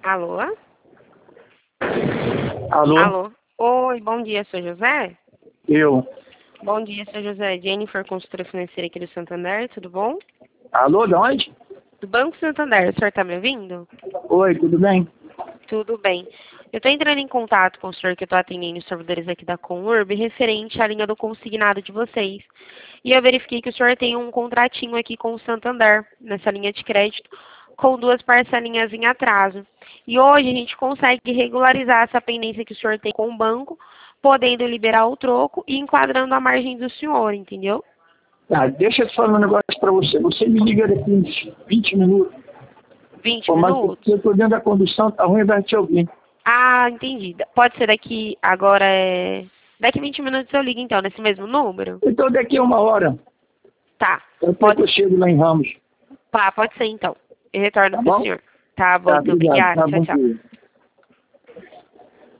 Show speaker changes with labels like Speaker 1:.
Speaker 1: Alô?
Speaker 2: Alô?
Speaker 1: Alô? Oi, bom dia, Sr. José?
Speaker 2: Eu.
Speaker 1: Bom dia, Sr. José. Jennifer, consultora financeira aqui do Santander, tudo bom?
Speaker 2: Alô, de onde?
Speaker 1: Do Banco Santander, o senhor está me ouvindo?
Speaker 2: Oi, tudo bem?
Speaker 1: Tudo bem. Eu estou entrando em contato com o senhor que eu estou atendendo os servidores aqui da Conurb referente à linha do consignado de vocês. E eu verifiquei que o senhor tem um contratinho aqui com o Santander, nessa linha de crédito, com 2 parcelinhas em atraso. E hoje a gente consegue regularizar essa pendência que o senhor tem com o banco, podendo liberar o troco e enquadrando a margem do senhor, entendeu?
Speaker 2: Tá, deixa eu te falar um negócio pra você. Você me liga daqui uns 20 minutos.
Speaker 1: 20
Speaker 2: Pô, mas
Speaker 1: minutos?
Speaker 2: eu tô dentro da condução, tá ruim, vai te ouvir.
Speaker 1: Ah, entendi. Pode ser daqui, agora é... Daqui 20 minutos eu ligo então, nesse mesmo número?
Speaker 2: Então daqui a 1 hora,
Speaker 1: Tá.
Speaker 2: até que eu chego lá em Ramos.
Speaker 1: Pode ser então. Eu retorno
Speaker 2: Tá
Speaker 1: pro
Speaker 2: bom?
Speaker 1: senhor. Tá bom,
Speaker 2: Tá,
Speaker 1: então.
Speaker 2: obrigado.
Speaker 1: Obrigada.
Speaker 2: Tá
Speaker 1: Tchau,
Speaker 2: bom,
Speaker 1: tchau.
Speaker 2: querido.